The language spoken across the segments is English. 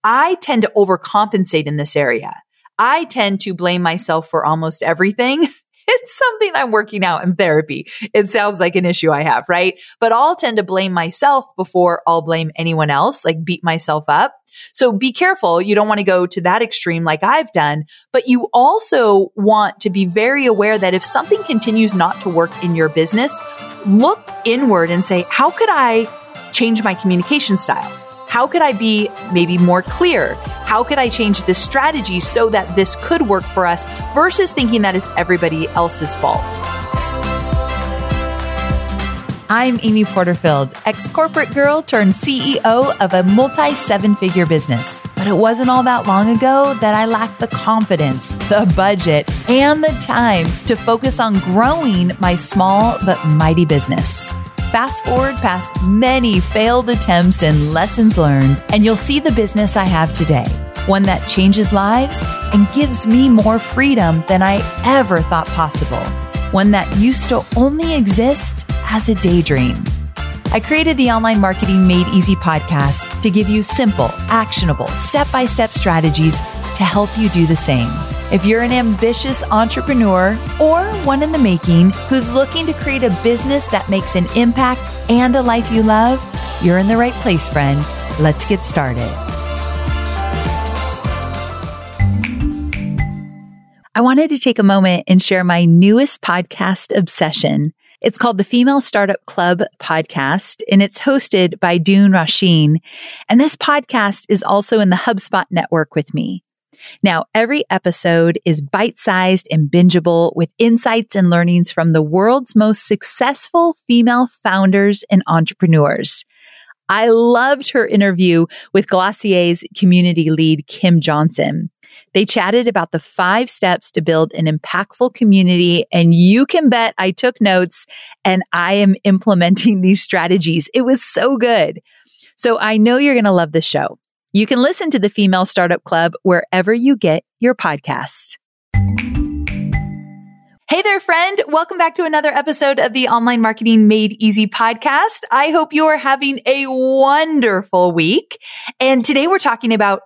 I tend to overcompensate in this area. I tend to blame myself for almost everything. It's something I'm working out in therapy. It sounds like an issue I have, right? But I'll tend to blame myself before I'll blame anyone else, like beat myself up. So be careful. You don't want to go to that extreme like I've done, but you also want to be very aware that if something continues not to work in your business, look inward and say, how could I change my communication style? How could I be maybe more clear? How could I change this strategy so that this could work for us versus thinking that it's everybody else's fault? I'm Amy Porterfield, ex-corporate girl turned CEO of a multi-seven-figure business. But it wasn't all that long ago that I lacked the confidence, the budget, and the time to focus on growing my small but mighty business. Fast forward past many failed attempts and lessons learned, and you'll see the business I have today. One that changes lives and gives me more freedom than I ever thought possible. One that used to only exist as a daydream. I created the Online Marketing Made Easy podcast to give you simple, actionable, step-by-step strategies to help you do the same. If you're an ambitious entrepreneur or one in the making who's looking to create a business that makes an impact and a life you love, you're in the right place, friend. Let's get started. I wanted to take a moment and share my newest podcast obsession. It's called the Female Startup Club podcast, and it's hosted by Doone Rasheen. And this podcast is also in the HubSpot network with me. Now, every episode is bite-sized and bingeable with insights and learnings from the world's most successful female founders and entrepreneurs. I loved her interview with Glossier's community lead, Kim Johnson. They chatted about the 5 steps to build an impactful community, and you can bet I took notes and I am implementing these strategies. It was so good. So I know you're going to love this show. You can listen to the Female Startup Club wherever you get your podcasts. Hey there, friend. Welcome back to another episode of the Online Marketing Made Easy podcast. I hope you are having a wonderful week. And today we're talking about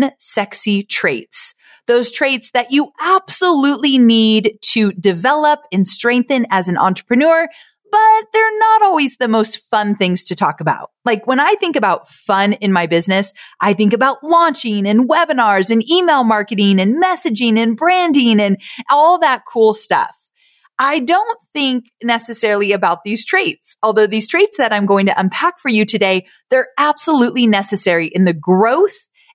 unsexy traits. Those traits that you absolutely need to develop and strengthen as an entrepreneur, but they're not always the most fun things to talk about. Like when I think about fun in my business, I think about launching and webinars and email marketing and messaging and branding and all that cool stuff. I don't think necessarily about these traits, although these traits that I'm going to unpack for you today, they're absolutely necessary in the growth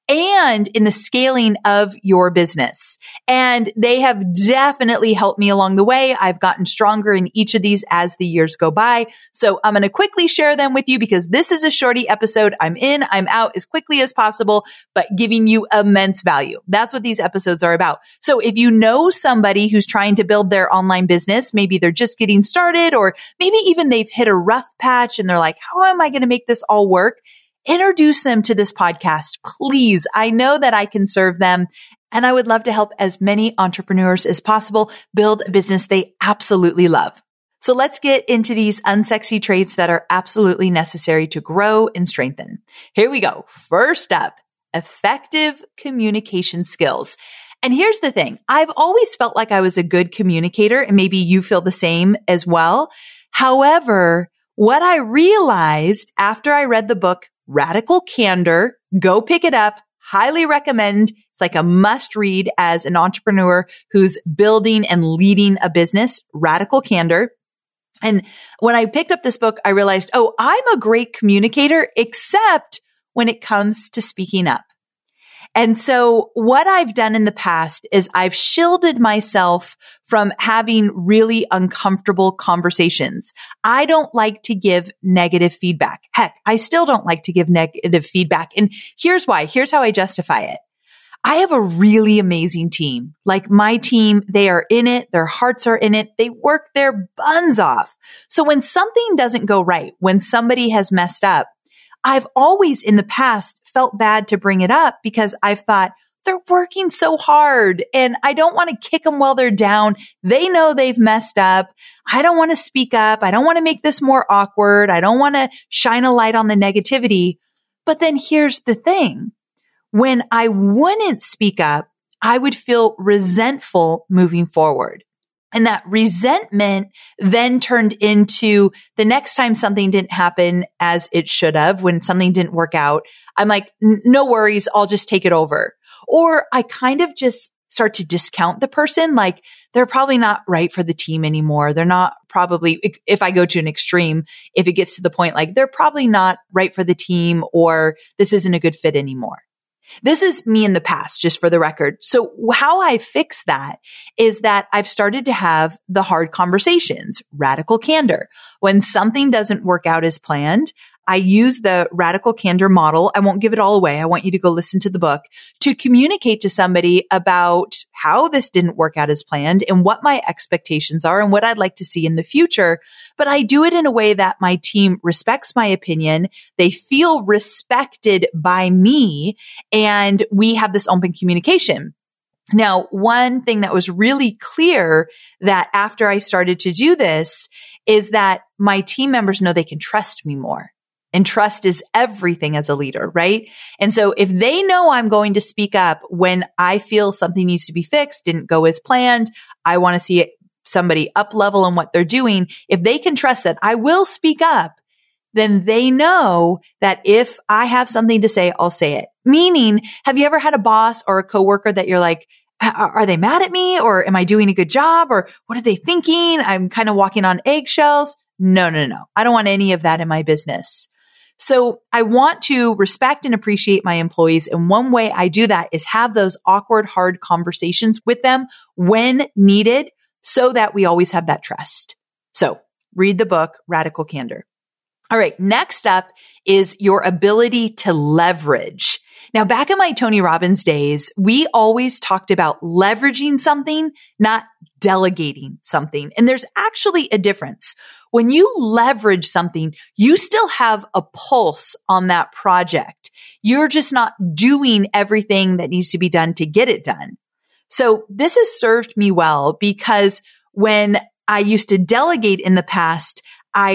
and in the scaling of your business. And they have definitely helped me along the way. I've gotten stronger in each of these as the years go by. So I'm going to quickly share them with you because this is a shorty episode. I'm in, I'm out as quickly as possible, but giving you immense value. That's what these episodes are about. So if you know somebody who's trying to build their online business, maybe they're just getting started, or maybe even they've hit a rough patch and they're like, how am I going to make this all work? Introduce them to this podcast, please. I know that I can serve them, and I would love to help as many entrepreneurs as possible build a business they absolutely love. So let's get into these unsexy traits that are absolutely necessary to grow and strengthen. Here we go. First up, effective communication skills. And here's the thing. I've always felt like I was a good communicator, and maybe you feel the same as well. However, what I realized after I read the book, Radical Candor, go pick it up. Highly recommend. It's like a must read as an entrepreneur who's building and leading a business, Radical Candor. And when I picked up this book, I realized, oh, I'm a great communicator, except when it comes to speaking up. And so what I've done in the past is I've shielded myself from having really uncomfortable conversations. I don't like to give negative feedback. Heck, I still don't like to give negative feedback. And here's why. Here's how I justify it. I have a really amazing team. Like my team, they are in it. Their hearts are in it. They work their buns off. So when something doesn't go right, when somebody has messed up, I've always in the past felt bad to bring it up because I've thought they're working so hard and I don't want to kick them while they're down. They know they've messed up. I don't want to speak up. I don't want to make this more awkward. I don't want to shine a light on the negativity. But then here's the thing. when I wouldn't speak up, I would feel resentful moving forward. And that resentment then turned into the next time something didn't happen as it should have, when something didn't work out, I'm like, no worries, I'll just take it over. Or I kind of just start to discount the person, like they're probably not right for the team anymore. They're not probably, if I go to an extreme, if it gets to the point like they're probably not right for the team, or this isn't a good fit anymore. This is me in the past, just for the record. So how I fix that is that I've started to have the hard conversations, radical candor. When something doesn't work out as planned, I use the radical candor model. I won't give it all away. I want you to go listen to the book to communicate to somebody about how this didn't work out as planned and what my expectations are and what I'd like to see in the future. But I do it in a way that my team respects my opinion. They feel respected by me, and we have this open communication. Now, one thing that was really clear that after I started to do this is that my team members know they can trust me more. And trust is everything as a leader, right? And so if they know I'm going to speak up when I feel something needs to be fixed, didn't go as planned, I want to see somebody up level in what they're doing, if they can trust that I will speak up, then they know that if I have something to say, I'll say it. Meaning, have you ever had a boss or a coworker that you're like, are they mad at me? Or am I doing a good job? Or what are they thinking? I'm kind of walking on eggshells. No. I don't want any of that in my business. So I want to respect and appreciate my employees. And one way I do that is have those awkward, hard conversations with them when needed so that we always have that trust. So read the book, Radical Candor. All right. Next up is your ability to leverage. Now, back in my Tony Robbins days, we always talked about leveraging something, not delegating something. And there's actually a difference. When you leverage something, you still have a pulse on that project. You're just not doing everything that needs to be done to get it done. So this has served me well, because when I used to delegate in the past,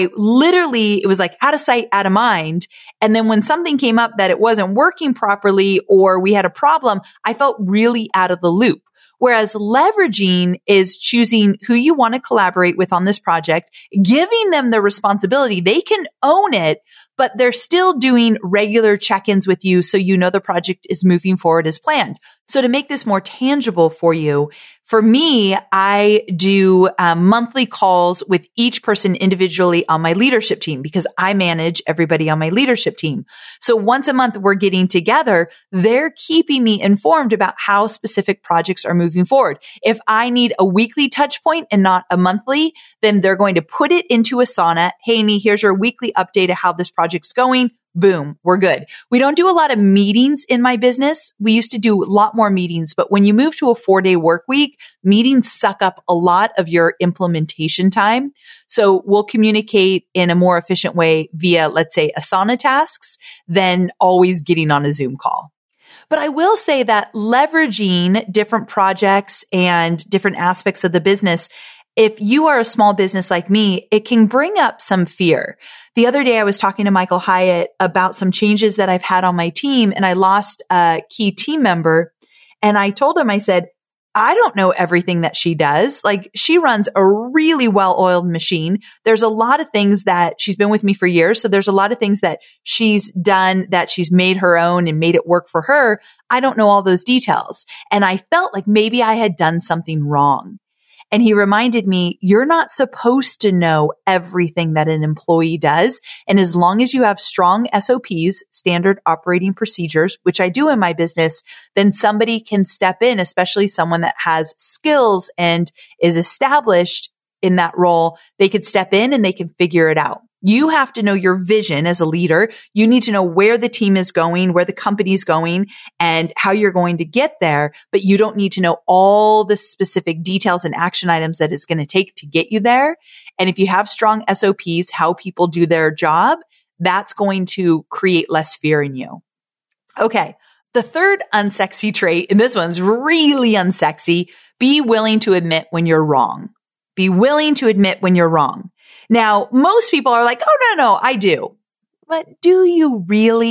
it was like out of sight, out of mind. And then when something came up that it wasn't working properly or we had a problem, I felt really out of the loop. Whereas leveraging is choosing who you want to collaborate with on this project, giving them the responsibility. They can own it, but they're still doing regular check-ins with you so you know the project is moving forward as planned. So to make this more tangible for you, for me, I do monthly calls with each person individually on my leadership team because I manage everybody on my leadership team. So once a month, we're getting together. They're keeping me informed about how specific projects are moving forward. If I need a weekly touch point and not a monthly, then they're going to put it into Asana. Hey, Amy, here's your weekly update of how this project's going. Boom, we're good. We don't do a lot of meetings in my business. We used to do a lot more meetings, but when you move to a 4-day work week, meetings suck up a lot of your implementation time. So we'll communicate in a more efficient way via, let's say, Asana tasks than always getting on a Zoom call. But I will say that leveraging different projects and different aspects of the business, if you are a small business like me, it can bring up some fear. The other day, I was talking to Michael Hyatt about some changes that I've had on my team, and I lost a key team member. And I told him, I said, I don't know everything that she does. Like, she runs a really well-oiled machine. There's a lot of things that she's been with me for years. So there's a lot of things that she's done that she's made her own and made it work for her. I don't know all those details. And I felt like maybe I had done something wrong. And he reminded me, you're not supposed to know everything that an employee does. And as long as you have strong SOPs, standard operating procedures, which I do in my business, then somebody can step in, especially someone that has skills and is established in that role. They could step in and they can figure it out. You have to know your vision as a leader. You need to know where the team is going, where the company is going, and how you're going to get there. But you don't need to know all the specific details and action items that it's going to take to get you there. And if you have strong SOPs, how people do their job, that's going to create less fear in you. Okay. The third unsexy trait, and this one's really unsexy, be willing to admit when you're wrong. Be willing to admit when you're wrong. Now, most people are like, oh, no, I do. But do you really?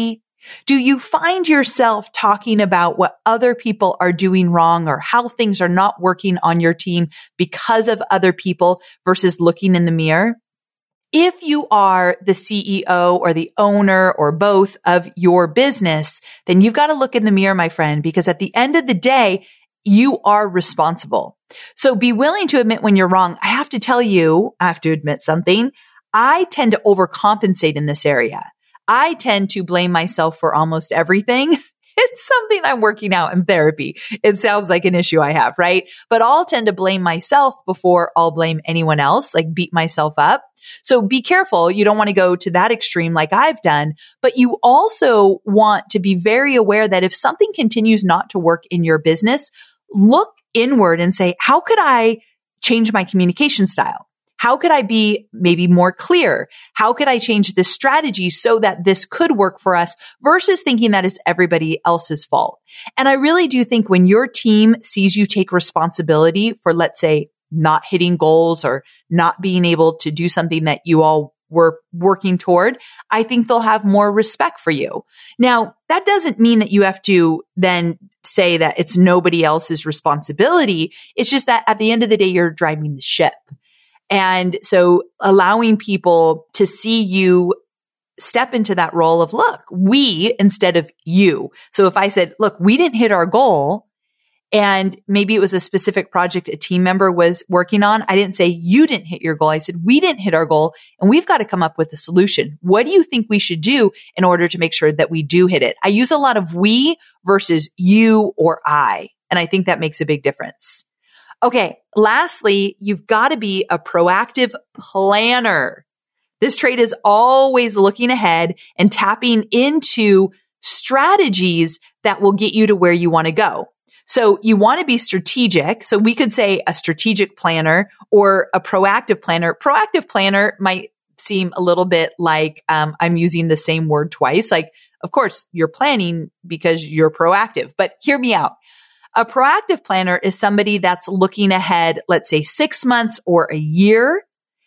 Do you find yourself talking about what other people are doing wrong or how things are not working on your team because of other people versus looking in the mirror? If you are the CEO or the owner or both of your business, then you've got to look in the mirror, my friend, because at the end of the day, you are responsible. So be willing to admit when you're wrong. I have to tell you, I have to admit something. I tend to overcompensate in this area. I tend to blame myself for almost everything. It's something I'm working out in therapy. It sounds like an issue I have, right? But I'll tend to blame myself before I'll blame anyone else, like beat myself up. So be careful. You don't want to go to that extreme like I've done, but you also want to be very aware that if something continues not to work in your business, look inward and say, how could I change my communication style? How could I be maybe more clear? How could I change this strategy so that this could work for us versus thinking that it's everybody else's fault? And I really do think when your team sees you take responsibility for, let's say, not hitting goals or not being able to do something that you all were working toward, I think they'll have more respect for you. Now, that doesn't mean that you have to then say that it's nobody else's responsibility. It's just that at the end of the day, you're driving the ship. And so allowing people to see you step into that role of, look, we instead of you. So if I said, look, we didn't hit our goal, and maybe it was a specific project a team member was working on, I didn't say you didn't hit your goal. I said, we didn't hit our goal and we've got to come up with a solution. What do you think we should do in order to make sure that we do hit it? I use a lot of we versus you or I, and I think that makes a big difference. Okay. Lastly, you've got to be a proactive planner. This trait is always looking ahead and tapping into strategies that will get you to where you want to go. So you want to be strategic. So we could say a strategic planner or a proactive planner. Proactive planner might seem a little bit like I'm using the same word twice. Like, of course, you're planning because you're proactive, but hear me out. A proactive planner is somebody that's looking ahead, let's say 6 months or a year,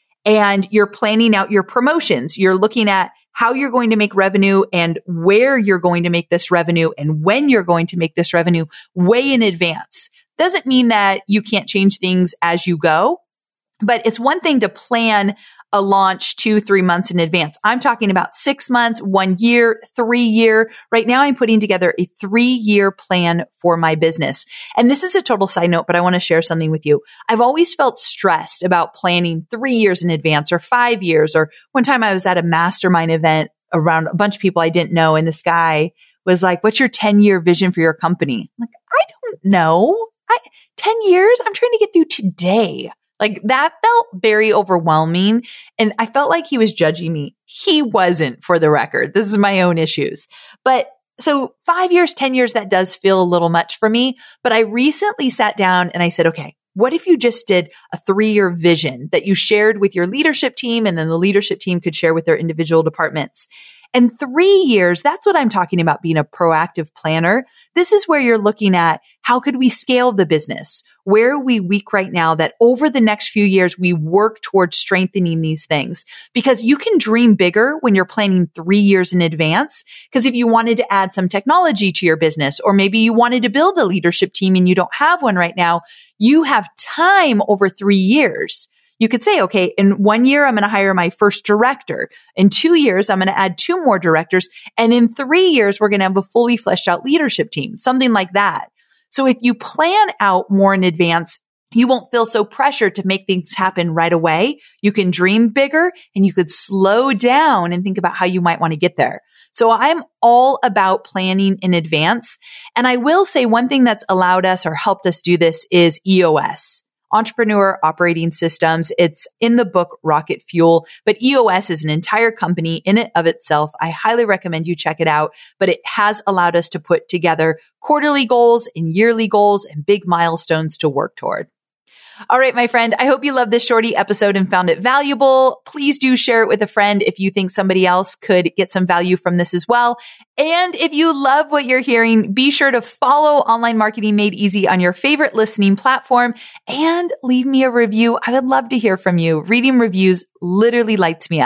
and you're planning out your promotions. You're looking at how you're going to make revenue and where you're going to make this revenue and when you're going to make this revenue way in advance. Doesn't mean that you can't change things as you go, but it's one thing to plan a launch 2-3 months in advance. I'm talking about 6 months, 1 year, 3 year. Right now I'm putting together a 3-year plan for my business. And this is a total side note, but I want to share something with you. I've always felt stressed about planning 3 years in advance or 5 years. Or one time I was at a mastermind event around a bunch of people I didn't know. And this guy was like, what's your 10-year vision for your company? I'm like, I don't know. 10 years? I'm trying to get through today. Like that felt very overwhelming. And I felt like he was judging me. He wasn't, for the record. This is my own issues. But so 5 years, 10 years, that does feel a little much for me. But I recently sat down and I said, okay, what if you just did a 3-year vision that you shared with your leadership team and then the leadership team could share with their individual departments? And 3 years, that's what I'm talking about being a proactive planner. This is where you're looking at how could we scale the business? Where are we weak right now that over the next few years, we work towards strengthening these things? Because you can dream bigger when you're planning 3 years in advance. Because if you wanted to add some technology to your business, or maybe you wanted to build a leadership team and you don't have one right now, you have time over 3 years. You could say, okay, in 1 year, I'm going to hire my first director. In 2 years, I'm going to add 2 more directors. And in 3 years, we're going to have a fully fleshed out leadership team, something like that. So if you plan out more in advance, you won't feel so pressured to make things happen right away. You can dream bigger and you could slow down and think about how you might want to get there. So I'm all about planning in advance. And I will say one thing that's allowed us or helped us do this is EOS. Entrepreneur Operating Systems. It's in the book Rocket Fuel, but EOS is an entire company in and of itself. I highly recommend you check it out, but it has allowed us to put together quarterly goals and yearly goals and big milestones to work toward. All right, my friend, I hope you loved this shorty episode and found it valuable. Please do share it with a friend if you think somebody else could get some value from this as well. And if you love what you're hearing, be sure to follow Online Marketing Made Easy on your favorite listening platform and leave me a review. I would love to hear from you. Reading reviews literally lights me up.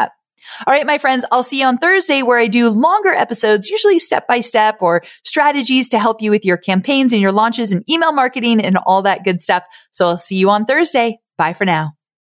All right, my friends, I'll see you on Thursday where I do longer episodes, usually step by step or strategies to help you with your campaigns and your launches and email marketing and all that good stuff. So I'll see you on Thursday. Bye for now.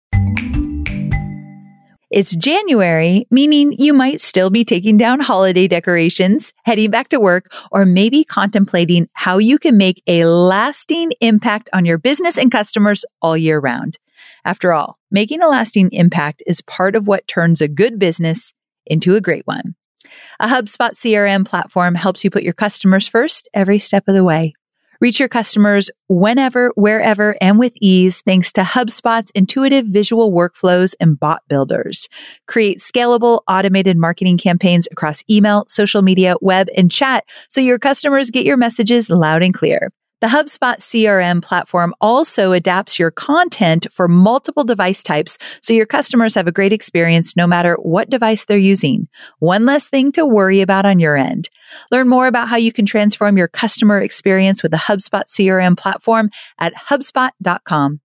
It's January, meaning you might still be taking down holiday decorations, heading back to work, or maybe contemplating how you can make a lasting impact on your business and customers all year round. After all, making a lasting impact is part of what turns a good business into a great one. A HubSpot CRM platform helps you put your customers first every step of the way. Reach your customers whenever, wherever, and with ease thanks to HubSpot's intuitive visual workflows and bot builders. Create scalable, automated marketing campaigns across email, social media, web, and chat so your customers get your messages loud and clear. The HubSpot CRM platform also adapts your content for multiple device types so your customers have a great experience no matter what device they're using. One less thing to worry about on your end. Learn more about how you can transform your customer experience with the HubSpot CRM platform at HubSpot.com.